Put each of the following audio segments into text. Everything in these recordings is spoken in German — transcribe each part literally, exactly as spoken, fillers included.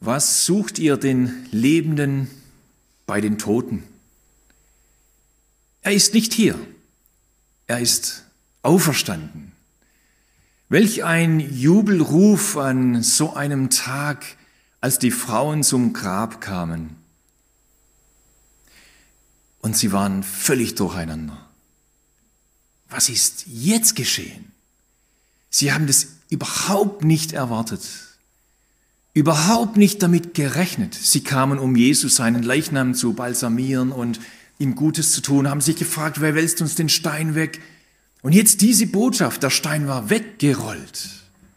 Was sucht ihr den Lebenden bei den Toten? Er ist nicht hier. Er ist auferstanden. Welch ein Jubelruf an so einem Tag, als die Frauen zum Grab kamen. Und sie waren völlig durcheinander. Was ist jetzt geschehen? Sie haben das überhaupt nicht erwartet. Überhaupt nicht damit gerechnet. Sie kamen, um Jesus seinen Leichnam zu balsamieren und ihm Gutes zu tun, haben sich gefragt, wer wälzt uns den Stein weg? Und jetzt diese Botschaft, der Stein war weggerollt.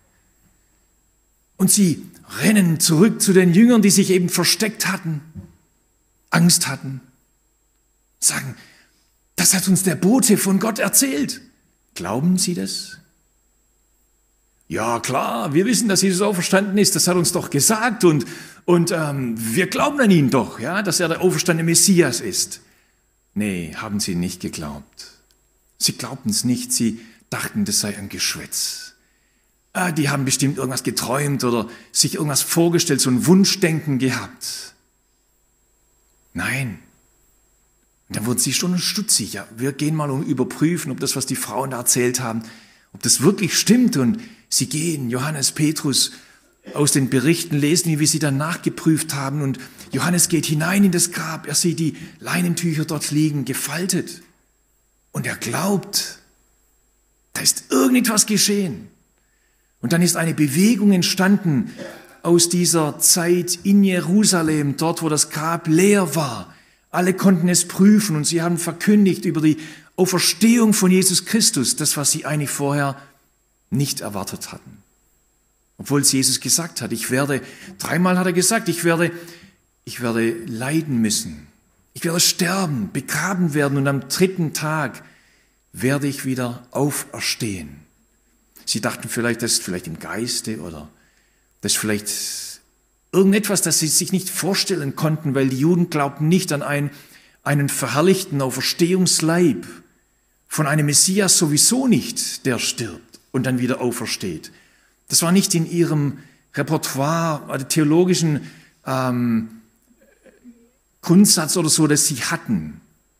Und sie rennen zurück zu den Jüngern, die sich eben versteckt hatten, Angst hatten, sagen, das hat uns der Bote von Gott erzählt. Glauben Sie das? Ja, klar, wir wissen, dass Jesus auferstanden ist, das hat uns doch gesagt und, und ähm, wir glauben an ihn doch, ja, dass er der auferstandene Messias ist. Nee, haben sie nicht geglaubt. Sie glaubten es nicht, sie dachten, das sei ein Geschwätz. Ah, die haben bestimmt irgendwas geträumt oder sich irgendwas vorgestellt, so ein Wunschdenken gehabt. Nein. Und dann wurden sie schon stutzig. Ja, wir gehen mal und überprüfen, ob das, was die Frauen da erzählt haben, ob das wirklich stimmt. Und sie gehen, Johannes, Petrus, aus den Berichten lesen, wie sie dann nachgeprüft haben. Und Johannes geht hinein in das Grab. Er sieht die Leinentücher dort liegen, gefaltet. Und er glaubt, da ist irgendetwas geschehen. Und dann ist eine Bewegung entstanden aus dieser Zeit in Jerusalem, dort wo das Grab leer war. Alle konnten es prüfen und sie haben verkündigt über die Auferstehung von Jesus Christus, das, was sie eigentlich vorher nicht erwartet hatten. Obwohl es Jesus gesagt hat, ich werde, dreimal hat er gesagt, ich werde, ich werde leiden müssen. Ich werde sterben, begraben werden und am dritten Tag werde ich wieder auferstehen. Sie dachten vielleicht, das ist vielleicht im Geiste oder das ist vielleicht irgendetwas, das sie sich nicht vorstellen konnten, weil die Juden glaubten nicht an einen, einen verherrlichten Auferstehungsleib von einem Messias sowieso nicht, der stirbt und dann wieder aufersteht. Das war nicht in ihrem Repertoire, also theologischen ähm, Grundsatz oder so, das sie hatten.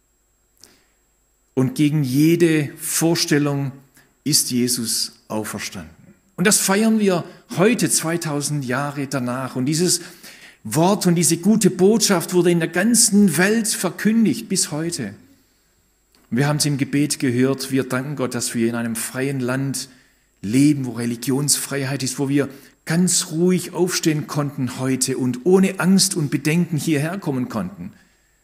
Und gegen jede Vorstellung ist Jesus auferstanden. Und das feiern wir heute, zweitausend Jahre danach. Und dieses Wort und diese gute Botschaft wurde in der ganzen Welt verkündigt bis heute. Wir haben es im Gebet gehört. Wir danken Gott, dass wir in einem freien Land leben, wo Religionsfreiheit ist, wo wir ganz ruhig aufstehen konnten heute und ohne Angst und Bedenken hierher kommen konnten.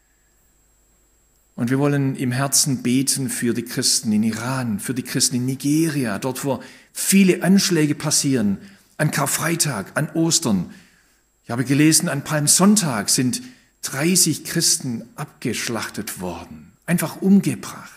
Und wir wollen im Herzen beten für die Christen in Iran, für die Christen in Nigeria, dort wo viele Anschläge passieren, an Karfreitag, an Ostern. Ich habe gelesen, an Palmsonntag sind dreißig Christen abgeschlachtet worden, einfach umgebracht.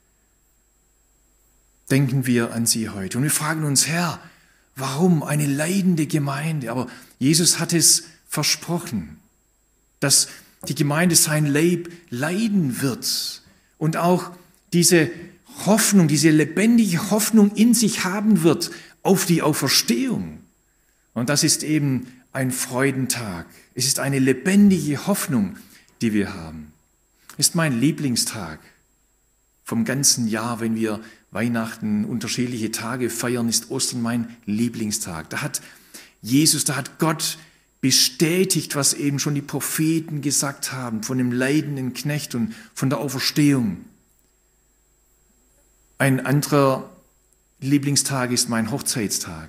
Denken wir an sie heute. Und wir fragen uns, Herr, warum eine leidende Gemeinde? Aber Jesus hat es versprochen, dass die Gemeinde sein Leib leiden wird und auch diese Hoffnung, diese lebendige Hoffnung in sich haben wird auf die Auferstehung. Und das ist eben ein Freudentag. Es ist eine lebendige Hoffnung, die wir haben. Ist mein Lieblingstag vom ganzen Jahr, wenn wir Weihnachten, unterschiedliche Tage feiern, ist Ostern mein Lieblingstag. Da hat Jesus, da hat Gott bestätigt, was eben schon die Propheten gesagt haben, von dem leidenden Knecht und von der Auferstehung. Ein anderer Lieblingstag ist mein Hochzeitstag.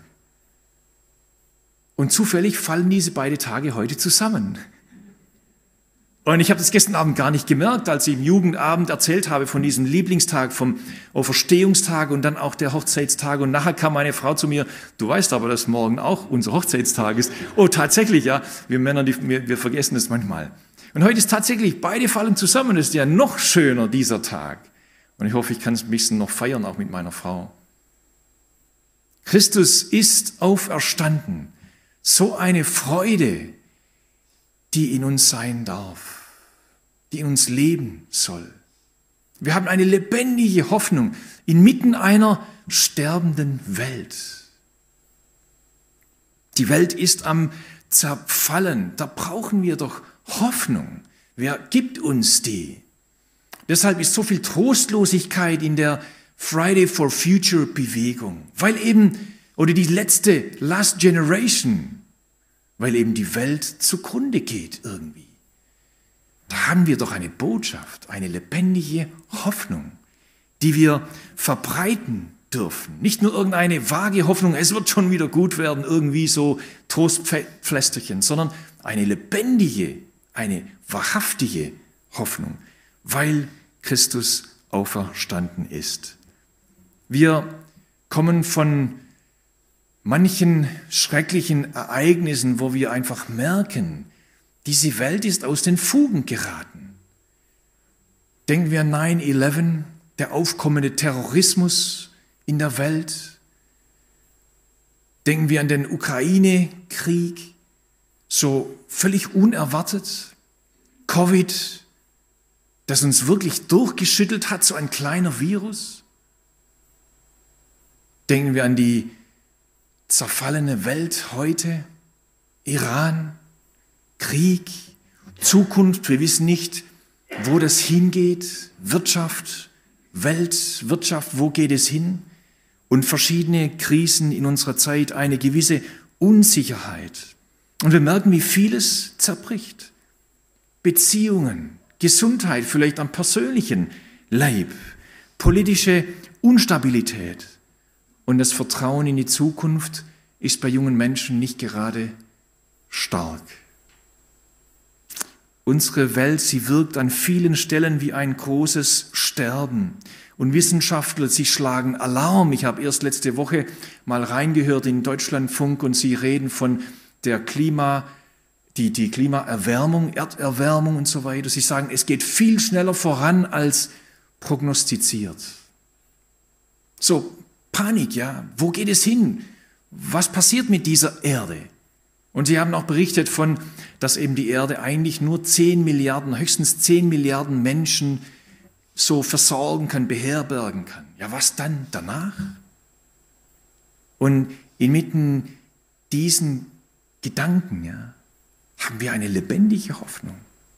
Und zufällig fallen diese beiden Tage heute zusammen. Und ich habe das gestern Abend gar nicht gemerkt, als ich im Jugendabend erzählt habe von diesem Lieblingstag, vom Auferstehungstag und dann auch der Hochzeitstag. Und nachher kam meine Frau zu mir, du weißt aber, dass morgen auch unser Hochzeitstag ist. Oh, tatsächlich, ja. Wir Männer, die, wir, wir vergessen das manchmal. Und heute ist tatsächlich, beide fallen zusammen. Das ist ja noch schöner, dieser Tag. Und ich hoffe, ich kann es ein bisschen noch feiern, auch mit meiner Frau. Christus ist auferstanden. So eine Freude, die in uns sein darf, die in uns leben soll. Wir haben eine lebendige Hoffnung inmitten einer sterbenden Welt. Die Welt ist am zerfallen. Da brauchen wir doch Hoffnung. Wer gibt uns die? Deshalb ist so viel Trostlosigkeit in der Friday for Future Bewegung, weil eben, oder die letzte Last Generation, weil eben die Welt zugrunde geht irgendwie. Da haben wir doch eine Botschaft, eine lebendige Hoffnung, die wir verbreiten dürfen. Nicht nur irgendeine vage Hoffnung, es wird schon wieder gut werden, irgendwie so Trostpflästerchen, sondern eine lebendige, eine wahrhaftige Hoffnung, weil Christus auferstanden ist. Wir kommen von manchen schrecklichen Ereignissen, wo wir einfach merken, diese Welt ist aus den Fugen geraten. Denken wir an nine eleven, der aufkommende Terrorismus in der Welt. Denken wir an den Ukraine-Krieg, so völlig unerwartet. Covid, das uns wirklich durchgeschüttelt hat, so ein kleiner Virus. Denken wir an die zerfallene Welt heute, Iran, Krieg, Zukunft, wir wissen nicht, wo das hingeht, Wirtschaft, Weltwirtschaft, wo geht es hin? Und verschiedene Krisen in unserer Zeit, eine gewisse Unsicherheit. Und wir merken, wie vieles zerbricht. Beziehungen, Gesundheit, vielleicht am persönlichen Leib, politische Instabilität. Und das Vertrauen in die Zukunft ist bei jungen Menschen nicht gerade stark. Unsere Welt, sie wirkt an vielen Stellen wie ein großes Sterben. Und Wissenschaftler, sie schlagen Alarm. Ich habe erst letzte Woche mal reingehört in Deutschlandfunk und sie reden von der Klima, die, die Klimaerwärmung, Erderwärmung und so weiter. Sie sagen, es geht viel schneller voran als prognostiziert. So, Panik, ja. Wo geht es hin? Was passiert mit dieser Erde? Und sie haben auch berichtet von, dass eben die Erde eigentlich nur zehn Milliarden, höchstens zehn Milliarden Menschen so versorgen kann, beherbergen kann. Ja, was dann danach? Und inmitten diesen Gedanken, ja, haben wir eine lebendige Hoffnung.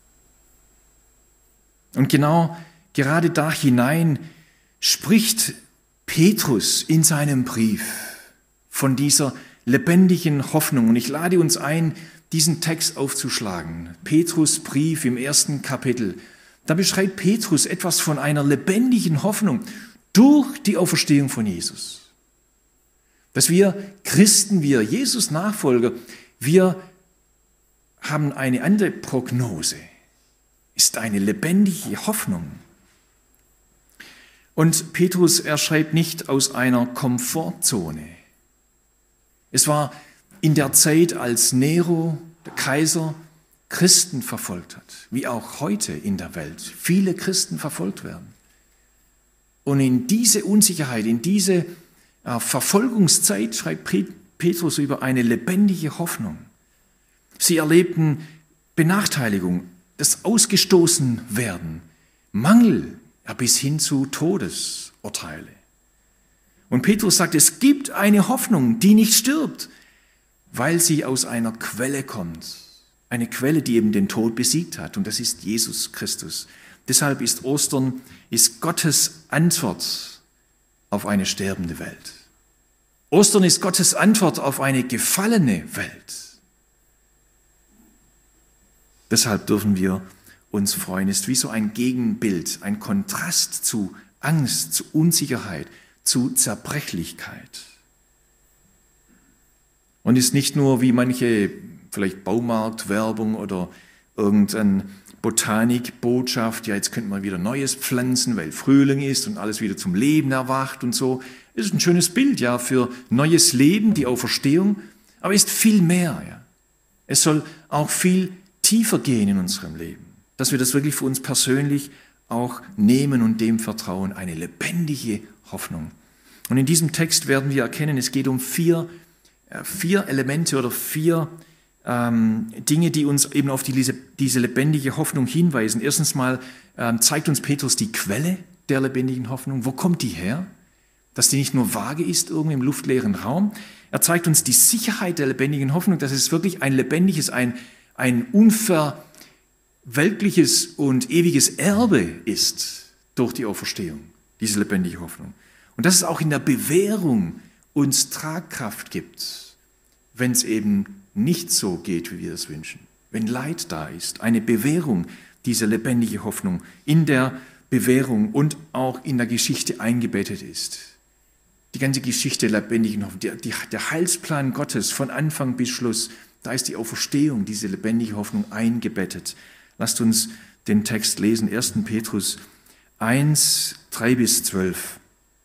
Und genau gerade da hinein spricht Petrus in seinem Brief von dieser lebendigen Hoffnung. Und ich lade uns ein, diesen Text aufzuschlagen. Petrus Brief im ersten Kapitel. Da beschreibt Petrus etwas von einer lebendigen Hoffnung durch die Auferstehung von Jesus. Dass wir Christen, wir Jesus Nachfolger, wir haben eine andere Prognose. Ist eine lebendige Hoffnung. Und Petrus, er schreibt nicht aus einer Komfortzone. Es war in der Zeit, als Nero, der Kaiser, Christen verfolgt hat, wie auch heute in der Welt viele Christen verfolgt werden. Und in diese Unsicherheit, in diese äh, Verfolgungszeit schreibt Petrus über eine lebendige Hoffnung. Sie erlebten Benachteiligung, das Ausgestoßenwerden, Mangel, ja, bis hin zu Todesurteile. Und Petrus sagt, es gibt eine Hoffnung, die nicht stirbt, weil sie aus einer Quelle kommt. Eine Quelle, die eben den Tod besiegt hat. Und das ist Jesus Christus. Deshalb ist Ostern, ist Gottes Antwort auf eine sterbende Welt. Ostern ist Gottes Antwort auf eine gefallene Welt. Deshalb dürfen wir uns freuen. Es ist wie so ein Gegenbild, ein Kontrast zu Angst, zu Unsicherheit, zu Zerbrechlichkeit. Und ist nicht nur wie manche vielleicht Baumarktwerbung oder irgendeine Botanikbotschaft, ja, jetzt könnte man wieder Neues pflanzen, weil Frühling ist und alles wieder zum Leben erwacht und so. Das ist ein schönes Bild, ja, für neues Leben, die Auferstehung, aber ist viel mehr, ja. Es soll auch viel tiefer gehen in unserem Leben, dass wir das wirklich für uns persönlich auch nehmen und dem vertrauen, eine lebendige Hoffnung. Und in diesem Text werden wir erkennen, es geht um vier, vier Elemente oder vier ähm, Dinge, die uns eben auf die, diese, diese lebendige Hoffnung hinweisen. Erstens mal ähm, zeigt uns Petrus die Quelle der lebendigen Hoffnung. Wo kommt die her? dass die nicht nur vage ist, irgendwie im luftleeren Raum. Er zeigt uns die Sicherheit der lebendigen Hoffnung, dass es wirklich ein lebendiges, ein, ein unverwelkliches und ewiges Erbe ist durch die Auferstehung, diese lebendige Hoffnung. Und dass es auch in der Bewährung uns Tragkraft gibt, wenn es eben nicht so geht, wie wir es wünschen. Wenn Leid da ist, eine Bewährung, diese lebendige Hoffnung in der Bewährung und auch in der Geschichte eingebettet ist. Die ganze Geschichte der lebendigen Hoffnung, der, der Heilsplan Gottes von Anfang bis Schluss, da ist die Auferstehung, diese lebendige Hoffnung eingebettet. Lasst uns den Text lesen, erster Petrus eins, drei bis zwölf.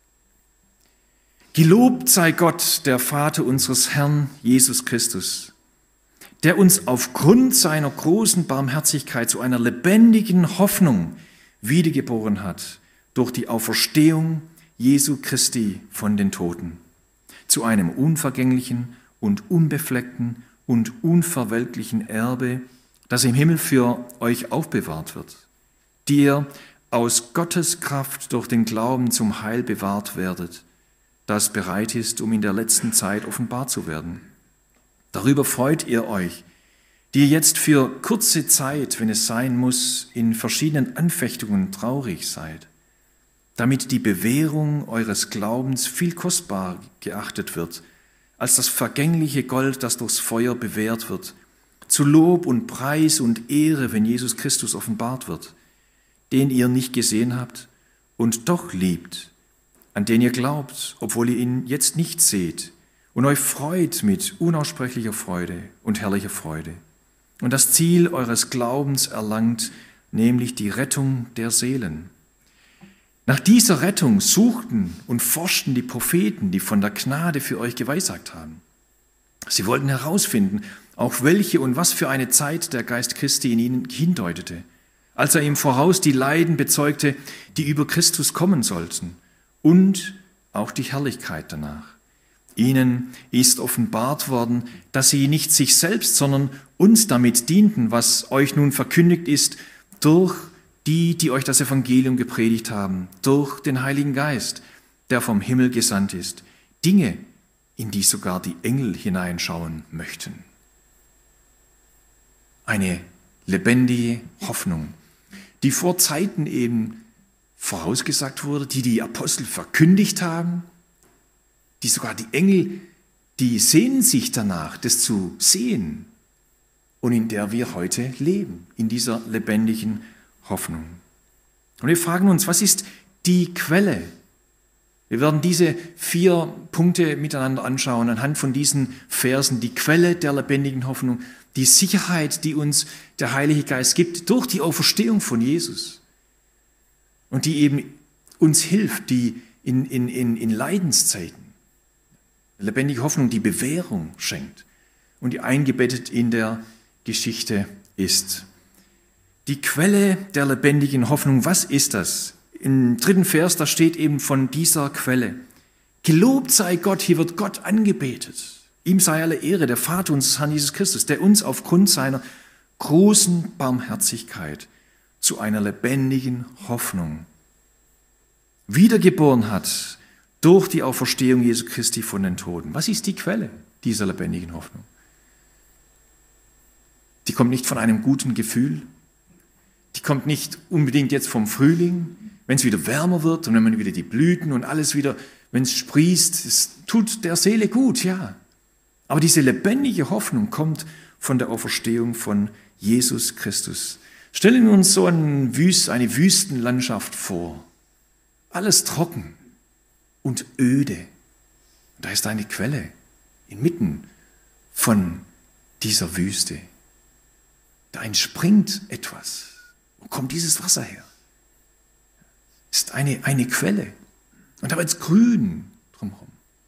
Gelobt sei Gott, der Vater unseres Herrn Jesus Christus, der uns aufgrund seiner großen Barmherzigkeit zu einer lebendigen Hoffnung wiedergeboren hat, durch die Auferstehung Jesu Christi von den Toten, zu einem unvergänglichen und unbefleckten und unverwelklichen Erbe, das im Himmel für euch aufbewahrt wird, die ihr aus Gottes Kraft durch den Glauben zum Heil bewahrt werdet, das bereit ist, um in der letzten Zeit offenbar zu werden. Darüber freut ihr euch, die ihr jetzt für kurze Zeit, wenn es sein muss, in verschiedenen Anfechtungen traurig seid, damit die Bewährung eures Glaubens viel kostbarer geachtet wird, als das vergängliche Gold, das durchs Feuer bewährt wird, zu Lob und Preis und Ehre, wenn Jesus Christus offenbart wird, den ihr nicht gesehen habt und doch liebt, an den ihr glaubt, obwohl ihr ihn jetzt nicht seht, und euch freut mit unaussprechlicher Freude und herrlicher Freude. Und das Ziel eures Glaubens erlangt, nämlich die Rettung der Seelen. Nach dieser Rettung suchten und forschten die Propheten, die von der Gnade für euch geweissagt haben. Sie wollten herausfinden, auch welche und was für eine Zeit der Geist Christi in ihnen hindeutete, als er im Voraus die Leiden bezeugte, die über Christus kommen sollten, und auch die Herrlichkeit danach. Ihnen ist offenbart worden, dass sie nicht sich selbst, sondern uns damit dienten, was euch nun verkündigt ist, durch die, die euch das Evangelium gepredigt haben, durch den Heiligen Geist, der vom Himmel gesandt ist. Dinge, in die sogar die Engel hineinschauen möchten. Eine lebendige Hoffnung, die vor Zeiten eben vorausgesagt wurde, die die Apostel verkündigt haben, die sogar die Engel, die sehnen sich danach, das zu sehen, und in der wir heute leben, in dieser lebendigen Hoffnung. Und wir fragen uns, was ist die Quelle? Wir werden diese vier Punkte miteinander anschauen, anhand von diesen Versen, die Quelle der lebendigen Hoffnung, die Sicherheit, die uns der Heilige Geist gibt, durch die Auferstehung von Jesus. Und die eben uns hilft, die in, in, in, in Leidenszeiten, lebendige Hoffnung, die Bewährung schenkt und die eingebettet in der Geschichte ist. Die Quelle der lebendigen Hoffnung, was ist das? Im dritten Vers, da steht eben von dieser Quelle. Gelobt sei Gott, hier wird Gott angebetet. Ihm sei alle Ehre, der Vater unseres Herrn Jesus Christus, der uns aufgrund seiner großen Barmherzigkeit zu einer lebendigen Hoffnung wiedergeboren hat durch die Auferstehung Jesu Christi von den Toten. Was ist die Quelle dieser lebendigen Hoffnung? Die kommt nicht von einem guten Gefühl, die kommt nicht unbedingt jetzt vom Frühling, wenn es wieder wärmer wird und wenn man wieder die Blüten und alles wieder, wenn es sprießt, es tut der Seele gut, ja. Aber diese lebendige Hoffnung kommt von der Auferstehung von Jesus Christus. Stellen wir uns so eine Wüstenlandschaft vor. Alles trocken und öde. Und da ist eine Quelle inmitten von dieser Wüste. Da entspringt etwas. Wo kommt dieses Wasser her? Ist eine, eine Quelle. Und da wird es grün drumherum.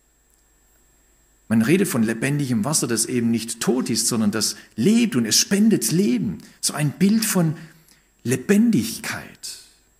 Man redet von lebendigem Wasser, das eben nicht tot ist, sondern das lebt und es spendet Leben. So ein Bild von Lebendigkeit.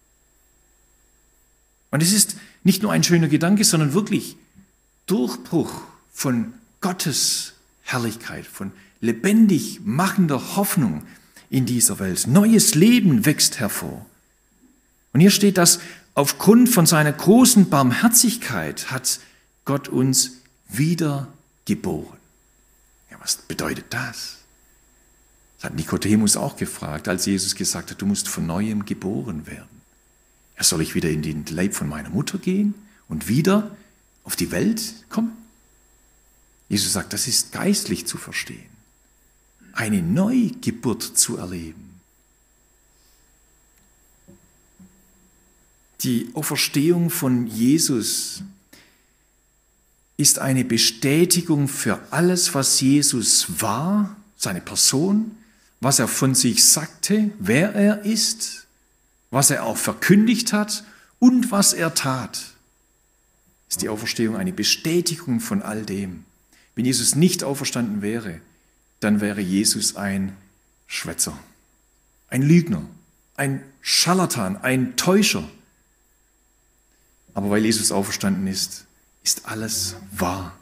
Und es ist nicht nur ein schöner Gedanke, sondern wirklich Durchbruch von Gottes Herrlichkeit, von lebendig machender Hoffnung in dieser Welt. Neues Leben wächst hervor. Und hier steht, dass aufgrund von seiner großen Barmherzigkeit hat Gott uns wiedergeboren. Ja, was bedeutet das? Das hat Nikodemus auch gefragt, als Jesus gesagt hat, du musst von Neuem geboren werden. Ja, soll ich wieder in den Leib von meiner Mutter gehen und wieder auf die Welt kommen? Jesus sagt, das ist geistlich zu verstehen. Eine Neugeburt zu erleben. Die Auferstehung von Jesus ist eine Bestätigung für alles, was Jesus war, seine Person, was er von sich sagte, wer er ist, was er auch verkündigt hat und was er tat. Ist die Auferstehung eine Bestätigung von all dem. Wenn Jesus nicht auferstanden wäre, dann wäre Jesus ein Schwätzer, ein Lügner, ein Scharlatan, ein Täuscher. Aber weil Jesus auferstanden ist, ist alles wahr.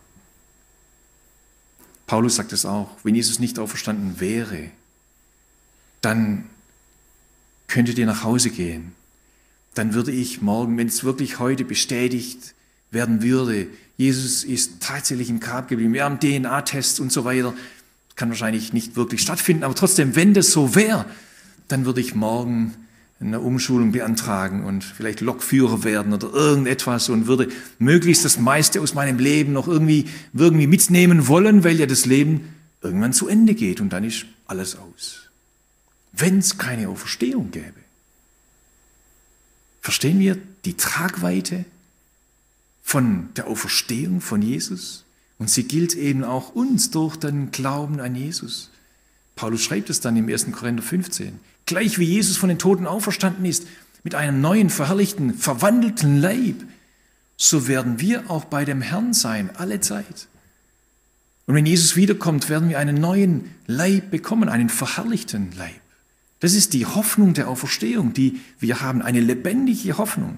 Paulus sagt es auch, wenn Jesus nicht auferstanden wäre, dann könntet ihr nach Hause gehen. Dann würde ich morgen, wenn es wirklich heute bestätigt werden würde, Jesus ist tatsächlich im Grab geblieben, wir haben D N A-Tests und so weiter, kann wahrscheinlich nicht wirklich stattfinden, aber trotzdem, wenn das so wäre, dann würde ich morgen eine Umschulung beantragen und vielleicht Lokführer werden oder irgendetwas und würde möglichst das meiste aus meinem Leben noch irgendwie, irgendwie mitnehmen wollen, weil ja das Leben irgendwann zu Ende geht und dann ist alles aus. Wenn es keine Auferstehung gäbe. Verstehen wir die Tragweite von der Auferstehung von Jesus? Und sie gilt eben auch uns durch den Glauben an Jesus. Paulus schreibt es dann im ersten Korinther fünfzehn. Gleich wie Jesus von den Toten auferstanden ist, mit einem neuen, verherrlichten, verwandelten Leib, so werden wir auch bei dem Herrn sein, alle Zeit. Und wenn Jesus wiederkommt, werden wir einen neuen Leib bekommen, einen verherrlichten Leib. Das ist die Hoffnung der Auferstehung, die wir haben, eine lebendige Hoffnung.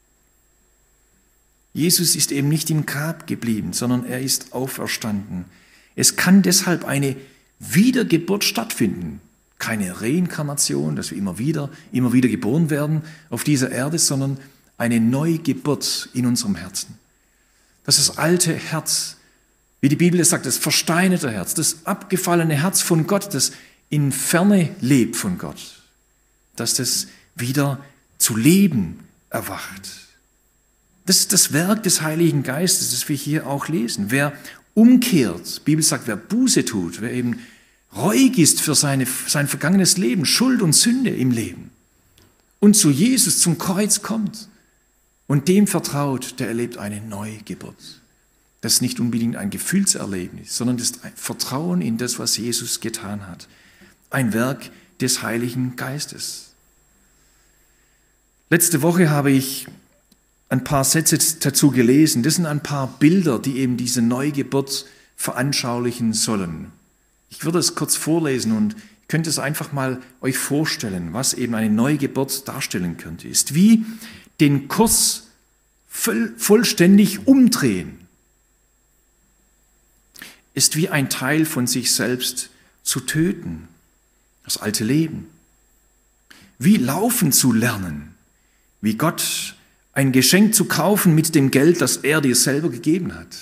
Jesus ist eben nicht im Grab geblieben, sondern er ist auferstanden. Es kann deshalb eine Wiedergeburt stattfinden. Keine Reinkarnation, dass wir immer wieder, immer wieder geboren werden auf dieser Erde, sondern eine Neugeburt in unserem Herzen. Dass das alte Herz, wie die Bibel es sagt, das versteinerte Herz, das abgefallene Herz von Gott, das in Ferne lebt von Gott, dass das wieder zu Leben erwacht. Das ist das Werk des Heiligen Geistes, das wir hier auch lesen. Wer umkehrt, die Bibel sagt, wer Buße tut, wer eben reuig ist für seine, sein vergangenes Leben, Schuld und Sünde im Leben und zu Jesus, zum Kreuz kommt und dem vertraut, der erlebt eine Neugeburt. Das ist nicht unbedingt ein Gefühlserlebnis, sondern das ist ein Vertrauen in das, was Jesus getan hat. Ein Werk des Heiligen Geistes. Letzte Woche habe ich ein paar Sätze dazu gelesen. Das sind ein paar Bilder, die eben diese Neugeburt veranschaulichen sollen. Ich würde es kurz vorlesen und ihr könnt es einfach mal euch vorstellen, was eben eine Neugeburt darstellen könnte. Ist wie den Kurs voll, vollständig umdrehen. Ist wie ein Teil von sich selbst zu töten. Das alte Leben. Wie laufen zu lernen. Wie Gott ein Geschenk zu kaufen mit dem Geld, das er dir selber gegeben hat.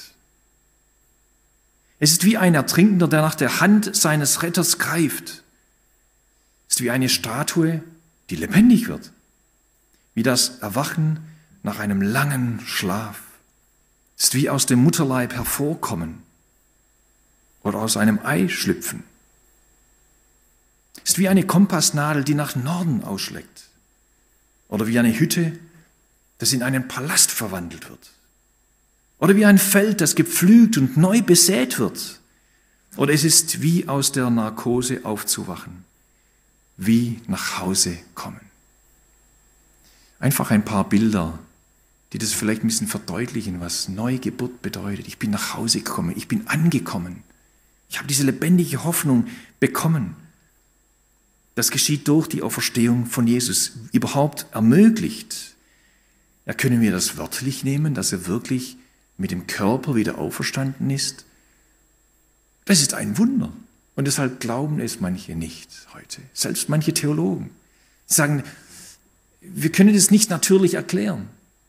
Es ist wie ein Ertrinkender, der nach der Hand seines Retters greift. Es ist wie eine Statue, die lebendig wird. Wie das Erwachen nach einem langen Schlaf. Es ist wie aus dem Mutterleib hervorkommen oder aus einem Ei schlüpfen. Es ist wie eine Kompassnadel, die nach Norden ausschlägt. Oder wie eine Hütte, das in einen Palast verwandelt wird. Oder wie ein Feld, das gepflügt und neu besät wird. Oder es ist wie aus der Narkose aufzuwachen, wie nach Hause kommen. Einfach ein paar Bilder, die das vielleicht ein bisschen verdeutlichen, was Neugeburt bedeutet. Ich bin nach Hause gekommen, ich bin angekommen. Ich habe diese lebendige Hoffnung bekommen. Das geschieht durch die Auferstehung von Jesus, überhaupt ermöglicht. Ja, können wir das wörtlich nehmen, dass er wirklich mit dem Körper wieder auferstanden ist? Das ist ein Wunder. Und deshalb glauben es manche nicht heute. Selbst manche Theologen sagen, wir können es nicht natürlich erklären.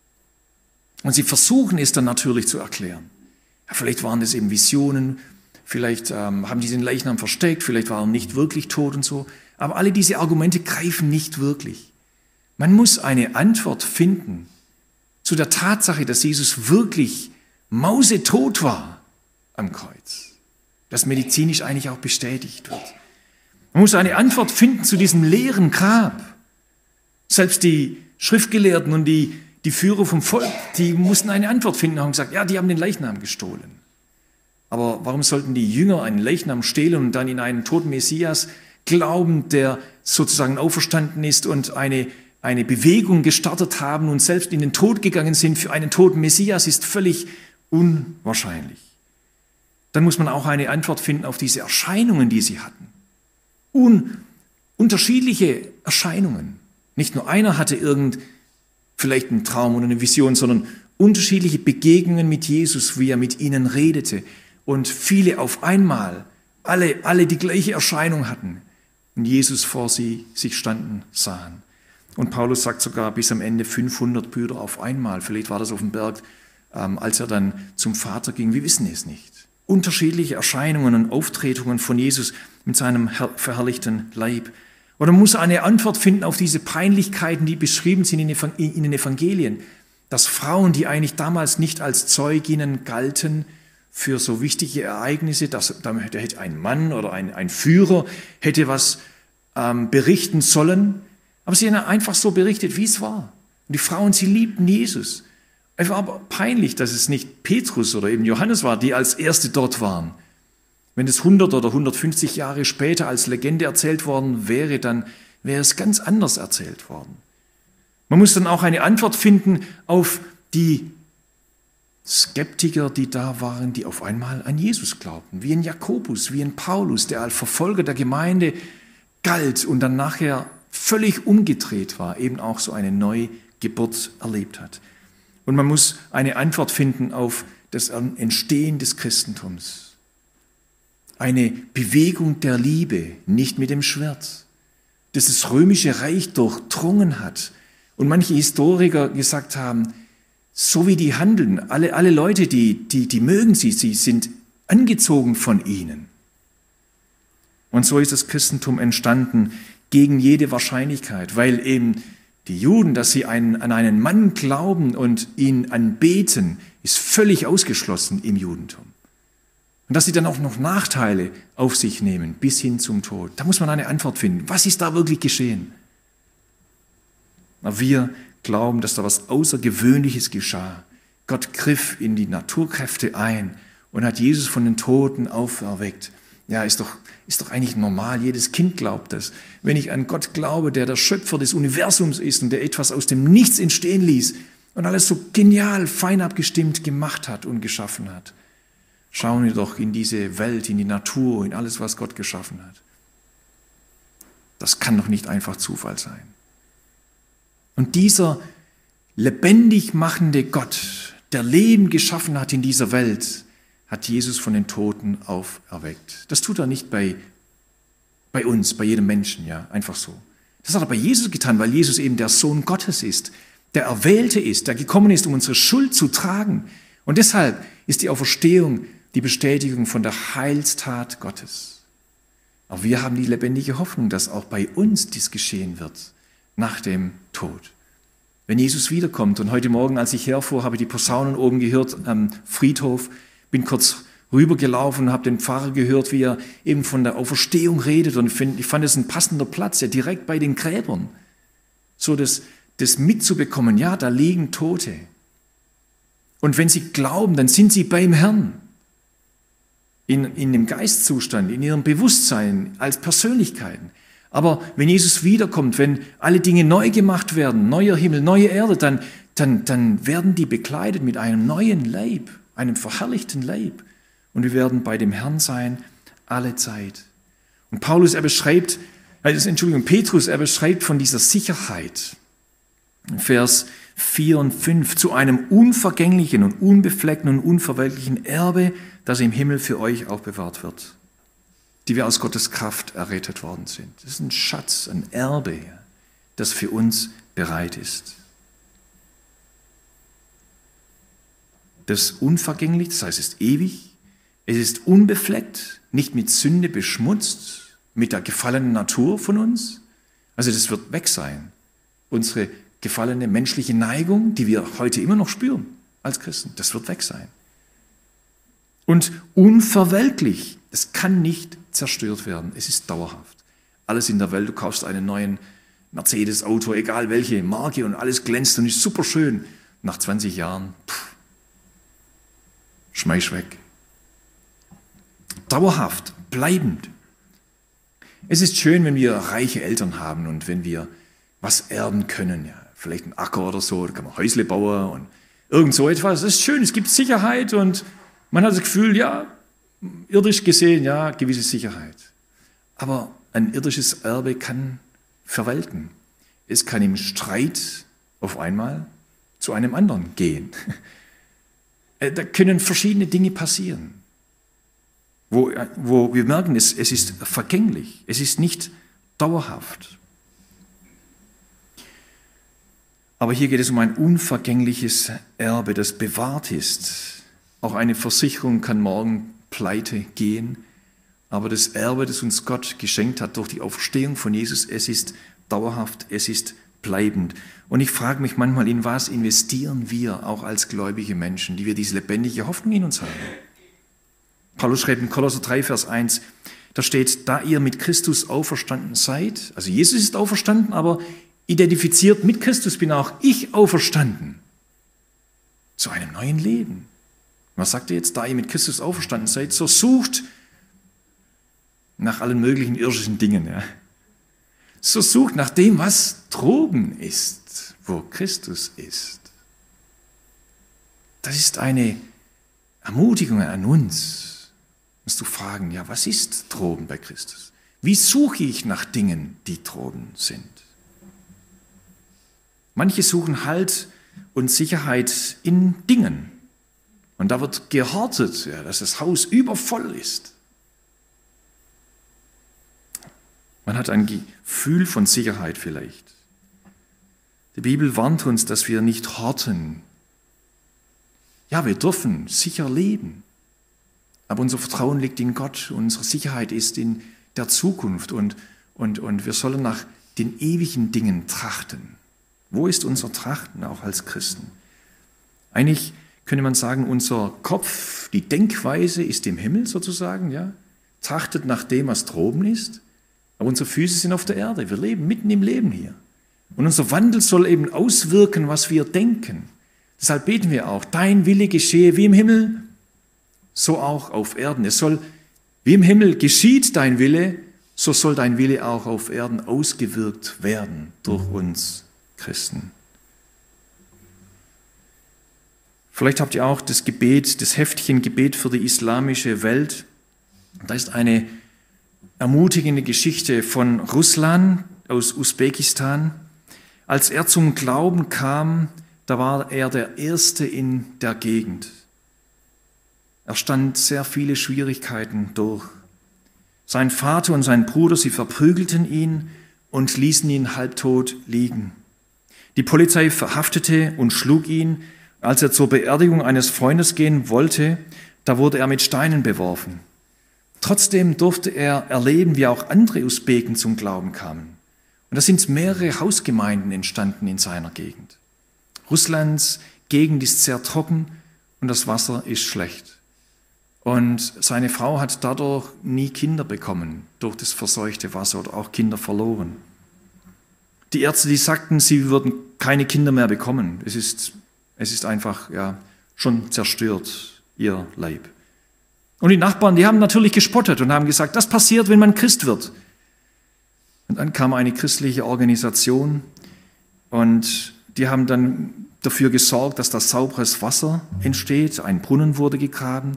Und sie versuchen es dann natürlich zu erklären. Ja, vielleicht waren das eben Visionen, vielleicht ähm, haben die den Leichnam versteckt, vielleicht war er nicht wirklich tot und so. Aber alle diese Argumente greifen nicht wirklich. Man muss eine Antwort finden zu der Tatsache, dass Jesus wirklich mausetot war am Kreuz. Das medizinisch eigentlich auch bestätigt wird. Man muss eine Antwort finden zu diesem leeren Grab. Selbst die Schriftgelehrten und die, die Führer vom Volk, die mussten eine Antwort finden und haben gesagt, ja, die haben den Leichnam gestohlen. Aber warum sollten die Jünger einen Leichnam stehlen und dann in einen toten Messias glauben, der sozusagen auferstanden ist und eine, eine Bewegung gestartet haben und selbst in den Tod gegangen sind für einen toten Messias, ist völlig unwahrscheinlich. Dann muss man auch eine Antwort finden auf diese Erscheinungen, die sie hatten. Un, unterschiedliche Erscheinungen. Nicht nur einer hatte irgend vielleicht einen Traum oder eine Vision, sondern unterschiedliche Begegnungen mit Jesus, wie er mit ihnen redete. Und viele auf einmal, alle, alle die gleiche Erscheinung hatten und Jesus vor sie sich standen sahen. Und Paulus sagt sogar bis am Ende fünfhundert Brüder auf einmal. Vielleicht war das auf dem Berg, ähm, als er dann zum Vater ging. Wir wissen es nicht. Unterschiedliche Erscheinungen und Auftretungen von Jesus mit seinem verherrlichten Leib. Oder man muss eine Antwort finden auf diese Peinlichkeiten, die beschrieben sind in den Evangelien. Dass Frauen, die eigentlich damals nicht als Zeuginnen galten für so wichtige Ereignisse, dass, da hätte ein Mann oder ein, ein Führer hätte was ähm, berichten sollen. Aber sie haben einfach so berichtet, wie es war. Und die Frauen, sie liebten Jesus. Es war aber peinlich, dass es nicht Petrus oder eben Johannes war, die als Erste dort waren. Wenn es hundert oder hundertfünfzig Jahre später als Legende erzählt worden wäre, dann wäre es ganz anders erzählt worden. Man muss dann auch eine Antwort finden auf die Skeptiker, die da waren, die auf einmal an Jesus glaubten, wie in Jakobus, wie in Paulus, der als Verfolger der Gemeinde galt und dann nachher völlig umgedreht war, eben auch so eine Neugeburt erlebt hat. Und man muss eine Antwort finden auf das Entstehen des Christentums. Eine Bewegung der Liebe, nicht mit dem Schwert, das das römische Reich durchdrungen hat. Und manche Historiker gesagt haben, so wie die handeln, alle, alle Leute, die, die, die mögen sie, sie sind angezogen von ihnen. Und so ist das Christentum entstanden gegen jede Wahrscheinlichkeit, weil eben die Juden, dass sie einen, an einen Mann glauben und ihn anbeten, ist völlig ausgeschlossen im Judentum. Und dass sie dann auch noch Nachteile auf sich nehmen, bis hin zum Tod. Da muss man eine Antwort finden. Was ist da wirklich geschehen? Aber wir glauben, dass da was Außergewöhnliches geschah. Gott griff in die Naturkräfte ein und hat Jesus von den Toten auferweckt. Ja, ist doch, ist doch eigentlich normal. Jedes Kind glaubt das. Wenn ich an Gott glaube, der der Schöpfer des Universums ist und der etwas aus dem Nichts entstehen ließ und alles so genial, fein abgestimmt gemacht hat und geschaffen hat. Schauen wir doch in diese Welt, in die Natur, in alles, was Gott geschaffen hat. Das kann doch nicht einfach Zufall sein. Und dieser lebendig machende Gott, der Leben geschaffen hat in dieser Welt, hat Jesus von den Toten auferweckt. Das tut er nicht bei, bei uns, bei jedem Menschen, ja, einfach so. Das hat er bei Jesus getan, weil Jesus eben der Sohn Gottes ist, der Erwählte ist, der gekommen ist, um unsere Schuld zu tragen. Und deshalb ist die Auferstehung die Bestätigung von der Heilstat Gottes. Aber wir haben die lebendige Hoffnung, dass auch bei uns dies geschehen wird, nach dem Tod. Wenn Jesus wiederkommt, und heute Morgen, als ich herfuhr, habe ich die Posaunen oben gehört am Friedhof, bin kurz rübergelaufen und habe den Pfarrer gehört, wie er eben von der Auferstehung redet. Und ich fand es ein passender Platz, ja, direkt bei den Gräbern, so das, das mitzubekommen, ja, da liegen Tote. Und wenn sie glauben, dann sind sie beim Herrn. In, in dem Geistzustand, in ihrem Bewusstsein als Persönlichkeiten. Aber wenn Jesus wiederkommt, wenn alle Dinge neu gemacht werden, neuer Himmel, neue Erde, dann, dann, dann werden die bekleidet mit einem neuen Leib, einem verherrlichten Leib. Und wir werden bei dem Herrn sein, alle Zeit. Und Paulus, er beschreibt, also Entschuldigung, Petrus, er beschreibt von dieser Sicherheit. In Vers vier und fünf, zu einem unvergänglichen und unbefleckten und unverwelklichen Erbe, das im Himmel für euch aufbewahrt wird, die wir aus Gottes Kraft errettet worden sind. Das ist ein Schatz, ein Erbe, das für uns bereit ist. Das ist unvergänglich, das heißt, es ist ewig, es ist unbefleckt, nicht mit Sünde beschmutzt, mit der gefallenen Natur von uns. Also das wird weg sein. Unsere gefallene menschliche Neigung, die wir heute immer noch spüren als Christen, das wird weg sein. Und unverwelklich, es kann nicht zerstört werden, es ist dauerhaft. Alles in der Welt, du kaufst einen neuen Mercedes-Auto, egal welche Marke, und alles glänzt und ist super schön. Nach zwanzig Jahren, pff, schmeiß weg. Dauerhaft, bleibend. Es ist schön, wenn wir reiche Eltern haben und wenn wir was erben können, ja, vielleicht ein Acker oder so, da kann man Häusle bauen und irgend so etwas. Es ist schön, es gibt Sicherheit und man hat das Gefühl, ja, irdisch gesehen, ja, gewisse Sicherheit. Aber ein irdisches Erbe kann verwelken. Es kann im Streit auf einmal zu einem anderen gehen. Da können verschiedene Dinge passieren, wo, wo wir merken, es, es ist vergänglich, es ist nicht dauerhaft. Aber hier geht es um ein unvergängliches Erbe, das bewahrt ist. Auch eine Versicherung kann morgen pleite gehen, aber das Erbe, das uns Gott geschenkt hat durch die Auferstehung von Jesus, es ist dauerhaft, es ist bleibend. Und ich frage mich manchmal, in was investieren wir auch als gläubige Menschen, die wir diese lebendige Hoffnung in uns haben? Paulus schreibt in Kolosser drei, Vers eins, da steht, da ihr mit Christus auferstanden seid, also Jesus ist auferstanden, aber identifiziert mit Christus bin auch ich auferstanden zu einem neuen Leben. Was sagt er jetzt? Da ihr mit Christus auferstanden seid, so sucht nach allen möglichen irdischen Dingen. Ja. So sucht nach dem, was droben ist, wo Christus ist. Das ist eine Ermutigung an uns. Musst du fragen, ja, was ist droben bei Christus? Wie suche ich nach Dingen, die droben sind? Manche suchen Halt und Sicherheit in Dingen. Und da wird gehortet, ja, dass das Haus übervoll ist. Man hat ein Gefühl von Sicherheit vielleicht. Die Bibel warnt uns, dass wir nicht horten. Ja, wir dürfen sicher leben. Aber unser Vertrauen liegt in Gott. Unsere Sicherheit ist in der Zukunft. Und, und, und wir sollen nach den ewigen Dingen trachten. Wo ist unser Trachten, auch als Christen? Eigentlich könnte man sagen, unser Kopf, die Denkweise ist im Himmel sozusagen, ja, trachtet nach dem, was droben ist, aber unsere Füße sind auf der Erde, wir leben mitten im Leben hier. Und unser Wandel soll eben auswirken, was wir denken. Deshalb beten wir auch, dein Wille geschehe wie im Himmel, so auch auf Erden. Es soll, wie im Himmel geschieht dein Wille, so soll dein Wille auch auf Erden ausgewirkt werden durch uns Christen. Vielleicht habt ihr auch das Gebet, das Heftchen Gebet für die islamische Welt. Da ist eine ermutigende Geschichte von Ruslan aus Usbekistan. Als er zum Glauben kam, da war er der Erste in der Gegend. Er stand sehr viele Schwierigkeiten durch. Sein Vater und sein Bruder, sie verprügelten ihn und ließen ihn halbtot liegen. Die Polizei verhaftete und schlug ihn. Als er zur Beerdigung eines Freundes gehen wollte, da wurde er mit Steinen beworfen. Trotzdem durfte er erleben, wie auch andere Usbeken zum Glauben kamen. Und da sind mehrere Hausgemeinden entstanden in seiner Gegend. Russlands Gegend ist sehr trocken und das Wasser ist schlecht. Und seine Frau hat dadurch nie Kinder bekommen, durch das verseuchte Wasser oder auch Kinder verloren. Die Ärzte, die sagten, sie würden keine Kinder mehr bekommen. Es ist, es ist einfach ja, schon zerstört, ihr Leib. Und die Nachbarn, die haben natürlich gespottet und haben gesagt, das passiert, wenn man Christ wird. Und dann kam eine christliche Organisation und die haben dann dafür gesorgt, dass da sauberes Wasser entsteht. Ein Brunnen wurde gegraben.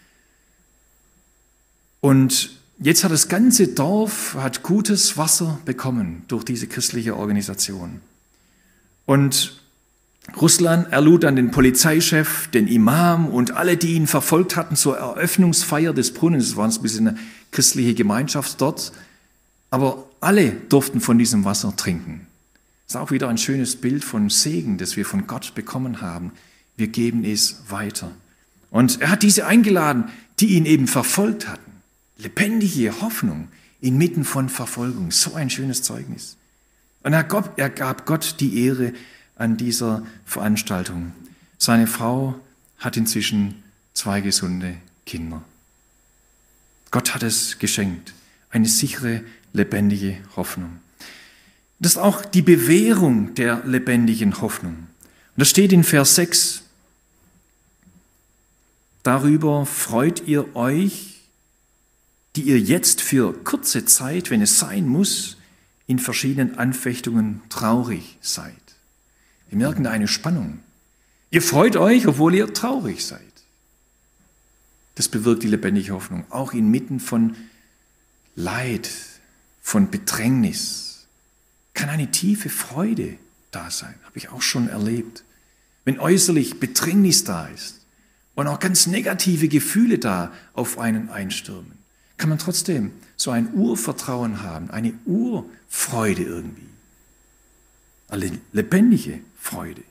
Und jetzt hat das ganze Dorf hat gutes Wasser bekommen durch diese christliche Organisation. Und Russland erlud dann den Polizeichef, den Imam und alle, die ihn verfolgt hatten zur Eröffnungsfeier des Brunnens. Es war ein bisschen eine christliche Gemeinschaft dort. Aber alle durften von diesem Wasser trinken. Das ist auch wieder ein schönes Bild von Segen, das wir von Gott bekommen haben. Wir geben es weiter. Und er hat diese eingeladen, die ihn eben verfolgt hatten. Lebendige Hoffnung inmitten von Verfolgung. So ein schönes Zeugnis. Und er gab, er gab Gott die Ehre an dieser Veranstaltung. Seine Frau hat inzwischen zwei gesunde Kinder. Gott hat es geschenkt. Eine sichere, lebendige Hoffnung. Das ist auch die Bewährung der lebendigen Hoffnung. Und das steht in Vers sechs. Darüber freut ihr euch, die ihr jetzt für kurze Zeit, wenn es sein muss, in verschiedenen Anfechtungen traurig seid. Wir merken da eine Spannung. Ihr freut euch, obwohl ihr traurig seid. Das bewirkt die lebendige Hoffnung, auch inmitten von Leid, von Bedrängnis. Kann eine tiefe Freude da sein, habe ich auch schon erlebt. Wenn äußerlich Bedrängnis da ist und auch ganz negative Gefühle da auf einen einstürmen, kann man trotzdem so ein Urvertrauen haben, eine Urfreude irgendwie. Eine lebendige Freude.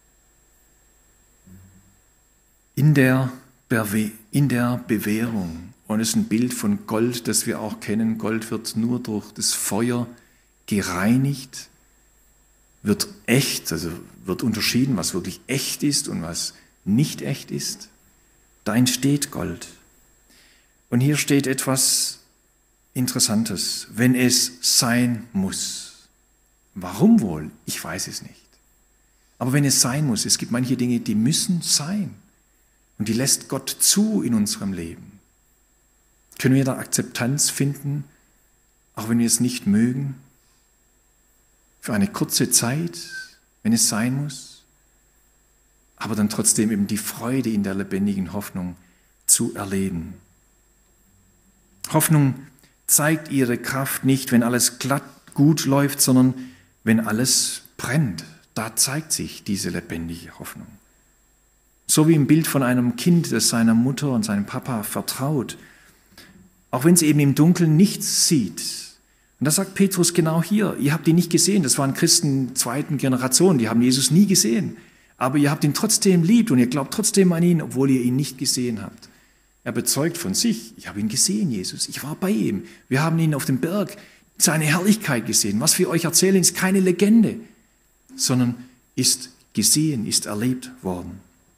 In der, Bewe- in der Bewährung. Und es ist ein Bild von Gold, das wir auch kennen. Gold wird nur durch das Feuer gereinigt, wird echt, also wird unterschieden, was wirklich echt ist und was nicht echt ist. Da entsteht Gold. Und hier steht etwas Interessantes, wenn es sein muss. Warum wohl? Ich weiß es nicht. Aber wenn es sein muss, es gibt manche Dinge, die müssen sein. Und die lässt Gott zu in unserem Leben. Können wir da Akzeptanz finden, auch wenn wir es nicht mögen? Für eine kurze Zeit, wenn es sein muss, aber dann trotzdem eben die Freude in der lebendigen Hoffnung zu erleben. Hoffnung zeigt ihre Kraft nicht, wenn alles glatt gut läuft, sondern wenn alles brennt. Da zeigt sich diese lebendige Hoffnung. So wie im Bild von einem Kind, das seiner Mutter und seinem Papa vertraut, auch wenn es eben im Dunkeln nichts sieht. Und das sagt Petrus genau hier. Ihr habt ihn nicht gesehen. Das waren Christen zweiten Generation. Die haben Jesus nie gesehen. Aber ihr habt ihn trotzdem lieb und ihr glaubt trotzdem an ihn, obwohl ihr ihn nicht gesehen habt. Er bezeugt von sich. Ich habe ihn gesehen, Jesus. Ich war bei ihm. Wir haben ihn auf dem Berg, seine Herrlichkeit gesehen. Was wir euch erzählen, ist keine Legende, sondern ist gesehen, ist erlebt worden.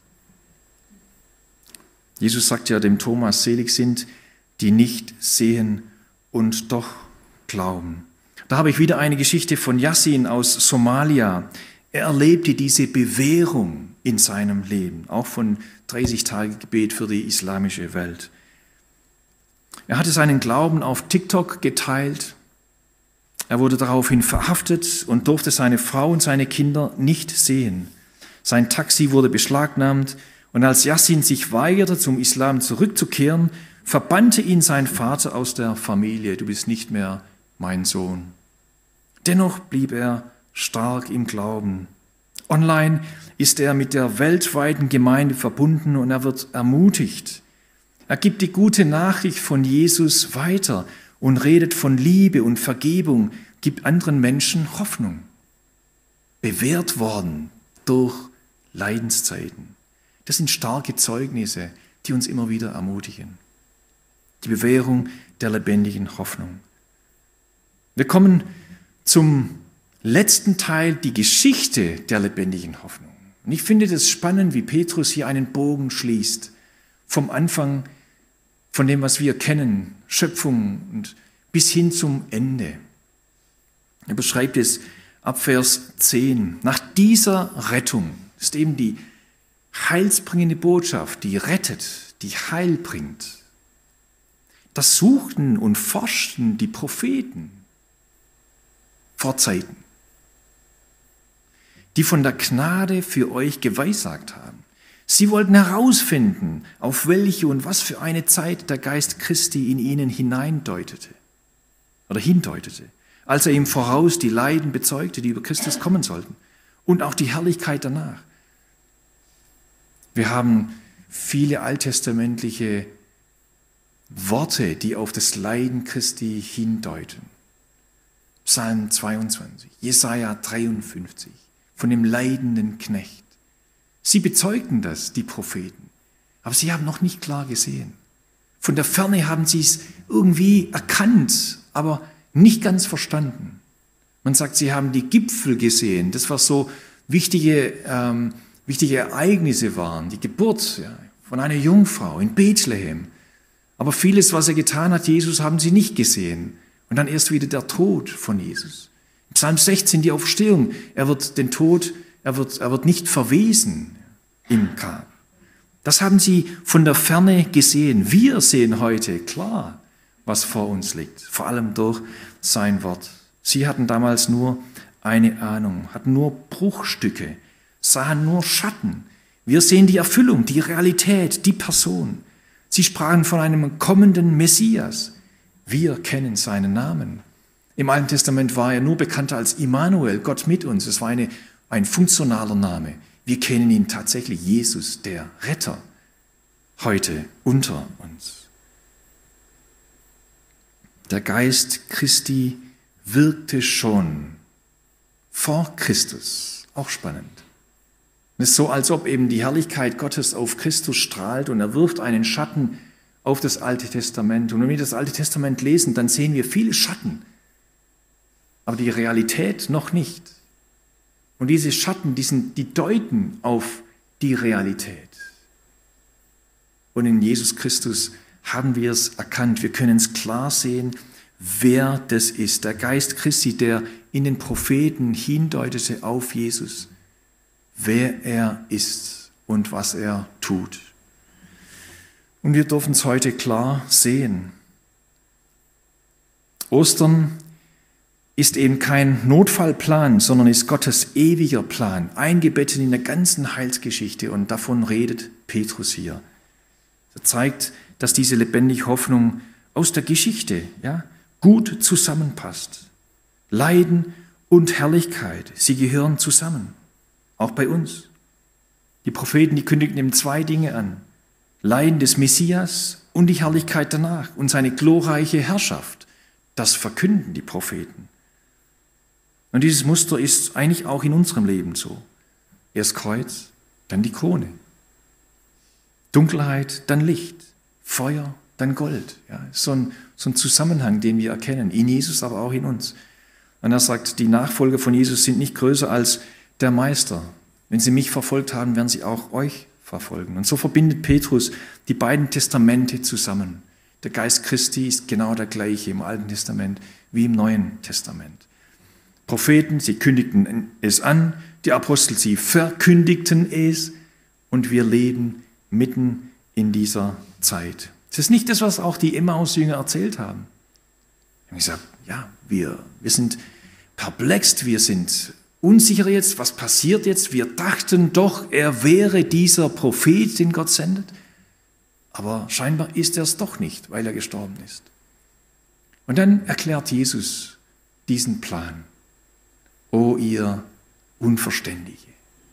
Jesus sagt ja dem Thomas, selig sind, die nicht sehen und doch glauben. Da habe ich wieder eine Geschichte von Yassin aus Somalia. Er erlebte diese Bewährung in seinem Leben, auch von dreißig Tage Gebet für die islamische Welt. Er hatte seinen Glauben auf TikTok geteilt. Er wurde daraufhin verhaftet und durfte seine Frau und seine Kinder nicht sehen. Sein Taxi wurde beschlagnahmt und als Yassin sich weigerte, zum Islam zurückzukehren, verbannte ihn sein Vater aus der Familie. Du bist nicht mehr mein Sohn. Dennoch blieb er stark im Glauben. Online ist er mit der weltweiten Gemeinde verbunden und er wird ermutigt. Er gibt die gute Nachricht von Jesus weiter und redet von Liebe und Vergebung, gibt anderen Menschen Hoffnung. Bewährt worden durch Leidenszeiten. Das sind starke Zeugnisse, die uns immer wieder ermutigen. Die Bewährung der lebendigen Hoffnung. Wir kommen zum letzten Teil, die Geschichte der lebendigen Hoffnung. Und ich finde das spannend, wie Petrus hier einen Bogen schließt. Vom Anfang, von dem, was wir kennen, Schöpfung und bis hin zum Ende. Er beschreibt es ab Vers zehn. Nach dieser Rettung ist eben die heilsbringende Botschaft, die rettet, die Heil bringt. Das suchten und forschten die Propheten vor Zeiten, die von der Gnade für euch geweissagt haben. Sie wollten herausfinden, auf welche und was für eine Zeit der Geist Christi in ihnen hineindeutete oder hindeutete, als er ihm voraus die Leiden bezeugte, die über Christus kommen sollten und auch die Herrlichkeit danach. Wir haben viele alttestamentliche Worte, die auf das Leiden Christi hindeuten. Psalm zweiundzwanzig, Jesaja dreiundfünfzig, von dem leidenden Knecht. Sie bezeugten das, die Propheten, aber sie haben noch nicht klar gesehen. Von der Ferne haben sie es irgendwie erkannt, aber nicht ganz verstanden. Man sagt, sie haben die Gipfel gesehen, das was so wichtige, ähm, wichtige Ereignisse waren, die Geburt ja, von einer Jungfrau in Bethlehem. Aber vieles, was er getan hat, Jesus, haben sie nicht gesehen. Und dann erst wieder der Tod von Jesus. Psalm sechzehn, die Auferstehung. Er wird den Tod, er wird, er wird nicht verwesen im Grab. Das haben sie von der Ferne gesehen. Wir sehen heute klar, was vor uns liegt. Vor allem durch sein Wort. Sie hatten damals nur eine Ahnung, hatten nur Bruchstücke, sahen nur Schatten. Wir sehen die Erfüllung, die Realität, die Person. Sie sprachen von einem kommenden Messias. Wir kennen seinen Namen. Im Alten Testament war er nur bekannter als Immanuel, Gott mit uns. Es war eine, ein funktionaler Name. Wir kennen ihn tatsächlich, Jesus, der Retter, heute unter uns. Der Geist Christi wirkte schon vor Christus. Auch spannend. Es ist so, als ob eben die Herrlichkeit Gottes auf Christus strahlt und er wirft einen Schatten auf das Alte Testament. Und wenn wir das Alte Testament lesen, dann sehen wir viele Schatten, aber die Realität noch nicht. Und diese Schatten, die, sind, die deuten auf die Realität. Und in Jesus Christus haben wir es erkannt. Wir können es klar sehen, wer das ist. Der Geist Christi, der in den Propheten hindeutete auf Jesus, wer er ist und was er tut. Und wir dürfen es heute klar sehen. Ostern ist eben kein Notfallplan, sondern ist Gottes ewiger Plan, eingebettet in der ganzen Heilsgeschichte. Und davon redet Petrus hier. Er zeigt, dass diese lebendige Hoffnung aus der Geschichte ja, gut zusammenpasst. Leiden und Herrlichkeit, sie gehören zusammen, auch bei uns. Die Propheten, die kündigten eben zwei Dinge an. Leiden des Messias und die Herrlichkeit danach und seine glorreiche Herrschaft. Das verkünden die Propheten. Und dieses Muster ist eigentlich auch in unserem Leben so. Erst Kreuz, dann die Krone. Dunkelheit, dann Licht. Feuer, dann Gold. Ja, so ein, so ein Zusammenhang, den wir erkennen. In Jesus, aber auch in uns. Und er sagt, die Nachfolger von Jesus sind nicht größer als der Meister. Wenn sie mich verfolgt haben, werden sie auch euch verfolgen. Und so verbindet Petrus die beiden Testamente zusammen. Der Geist Christi ist genau der gleiche im Alten Testament wie im Neuen Testament. Propheten, sie kündigten es an, die Apostel, sie verkündigten es und wir leben mitten in dieser Zeit. Das ist nicht das, was auch die Emmaus-Jünger erzählt haben. Sie haben gesagt, ja, wir, wir sind perplex, wir sind unsicher jetzt, was passiert jetzt? Wir dachten doch, er wäre dieser Prophet, den Gott sendet. Aber scheinbar ist er es doch nicht, weil er gestorben ist. Und dann erklärt Jesus diesen Plan. O ihr Unverständige.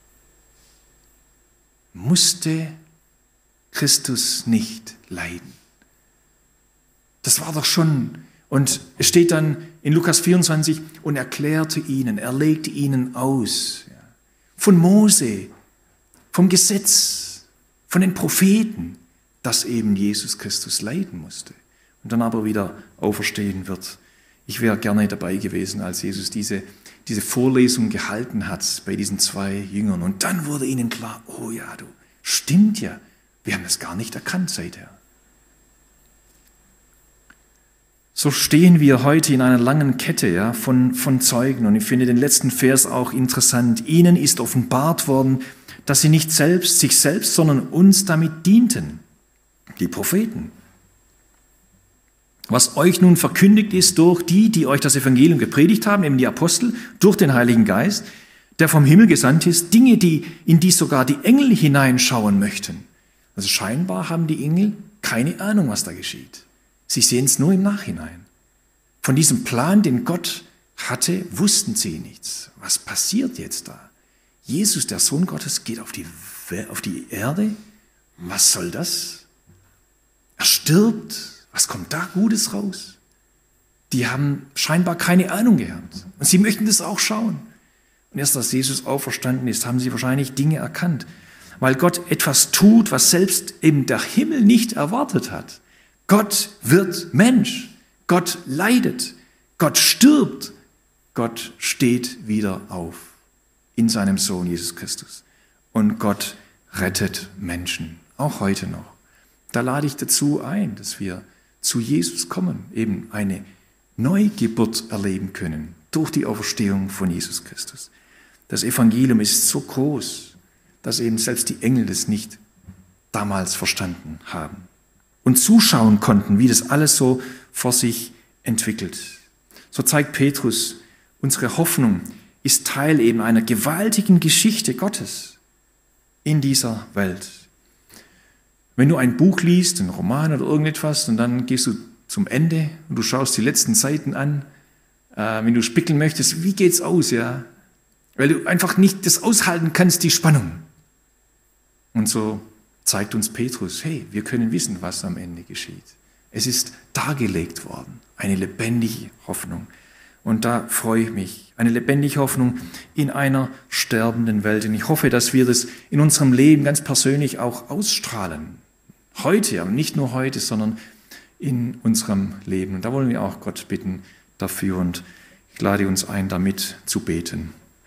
Musste Christus nicht leiden? Das war doch schon... Und es steht dann in Lukas vierundzwanzig, und erklärte ihnen, er legte ihnen aus, ja, von Mose, vom Gesetz, von den Propheten, dass eben Jesus Christus leiden musste und dann aber wieder auferstehen wird. Ich wäre gerne dabei gewesen, als Jesus diese, diese Vorlesung gehalten hat bei diesen zwei Jüngern. Und dann wurde ihnen klar, oh ja, du, stimmt ja, wir haben das gar nicht erkannt seither. So stehen wir heute in einer langen Kette ja, von, von Zeugen. Und ich finde den letzten Vers auch interessant. Ihnen ist offenbart worden, dass sie nicht selbst sich selbst, sondern uns damit dienten. Die Propheten. Was euch nun verkündigt ist durch die, die euch das Evangelium gepredigt haben, eben die Apostel, durch den Heiligen Geist, der vom Himmel gesandt ist, Dinge, die, in die sogar die Engel hineinschauen möchten. Also scheinbar haben die Engel keine Ahnung, was da geschieht. Sie sehen es nur im Nachhinein. Von diesem Plan, den Gott hatte, wussten sie nichts. Was passiert jetzt da? Jesus, der Sohn Gottes, geht auf die, auf die Erde. Was soll das? Er stirbt. Was kommt da Gutes raus? die haben scheinbar keine Ahnung gehabt. Und sie möchten das auch schauen. Und erst als Jesus auferstanden ist, haben sie wahrscheinlich Dinge erkannt. Weil Gott etwas tut, was selbst eben der Himmel nicht erwartet hat. Gott wird Mensch. Gott leidet. Gott stirbt. Gott steht wieder auf in seinem Sohn Jesus Christus. Und Gott rettet Menschen, auch heute noch. Da lade ich dazu ein, dass wir zu Jesus kommen, eben eine Neugeburt erleben können durch die Auferstehung von Jesus Christus. Das Evangelium ist so groß, dass eben selbst die Engel das nicht damals verstanden haben und zuschauen konnten, wie das alles so vor sich entwickelt. So zeigt Petrus, unsere Hoffnung ist Teil eben einer gewaltigen Geschichte Gottes in dieser Welt. Wenn du ein Buch liest, einen Roman oder irgendetwas, und dann gehst du zum Ende und du schaust die letzten Seiten an, äh, wenn du spickeln möchtest, wie geht's aus, ja? Weil du einfach nicht das aushalten kannst, die Spannung. Und so zeigt uns Petrus, hey, wir können wissen, was am Ende geschieht. Es ist dargelegt worden, eine lebendige Hoffnung. Und da freue ich mich, eine lebendige Hoffnung in einer sterbenden Welt. Und ich hoffe, dass wir das in unserem Leben ganz persönlich auch ausstrahlen. Heute, aber nicht nur heute, sondern in unserem Leben. Und da wollen wir auch Gott bitten dafür. Und ich lade uns ein, damit zu beten.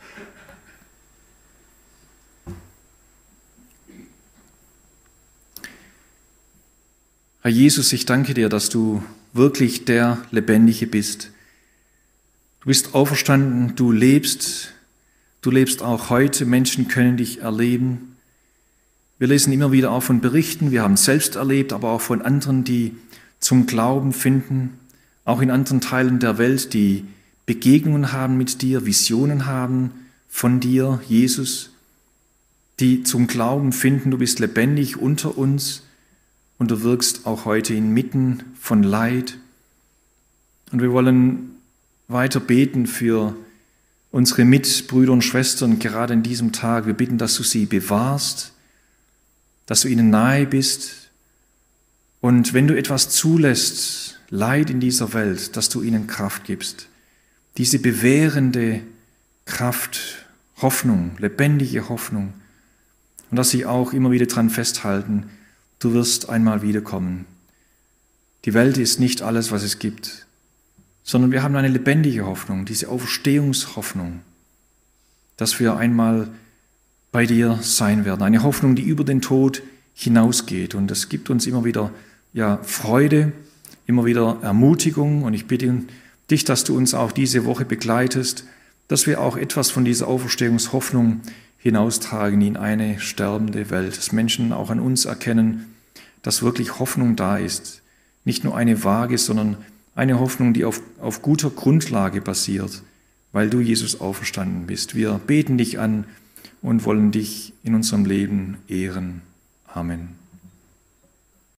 Herr Jesus, ich danke dir, dass du wirklich der Lebendige bist. Du bist auferstanden, du lebst, du lebst auch heute, Menschen können dich erleben. Wir lesen immer wieder auch von Berichten, wir haben es selbst erlebt, aber auch von anderen, die zum Glauben finden, auch in anderen Teilen der Welt, die Begegnungen haben mit dir, Visionen haben von dir, Jesus, die zum Glauben finden, du bist lebendig unter uns und du wirkst auch heute inmitten von Leid. Und wir wollen weiter beten für unsere Mitbrüder und Schwestern, gerade in diesem Tag. Wir bitten, dass du sie bewahrst, dass du ihnen nahe bist. Und wenn du etwas zulässt, Leid in dieser Welt, dass du ihnen Kraft gibst. Diese bewährende Kraft, Hoffnung, lebendige Hoffnung. Und dass sie auch immer wieder daran festhalten, du wirst einmal wiederkommen. Die Welt ist nicht alles, was es gibt, sondern wir haben eine lebendige Hoffnung, diese Auferstehungshoffnung, dass wir einmal bei dir sein werden. Eine Hoffnung, die über den Tod hinausgeht. Und das gibt uns immer wieder ja, Freude, immer wieder Ermutigung. Und ich bitte dich, dass du uns auch diese Woche begleitest, dass wir auch etwas von dieser Auferstehungshoffnung hinaustragen in eine sterbende Welt. Dass Menschen auch an uns erkennen, dass wirklich Hoffnung da ist. Nicht nur eine vage, sondern eine Hoffnung, die auf, auf guter Grundlage basiert, weil du, Jesus, auferstanden bist. Wir beten dich an und wollen dich in unserem Leben ehren. Amen.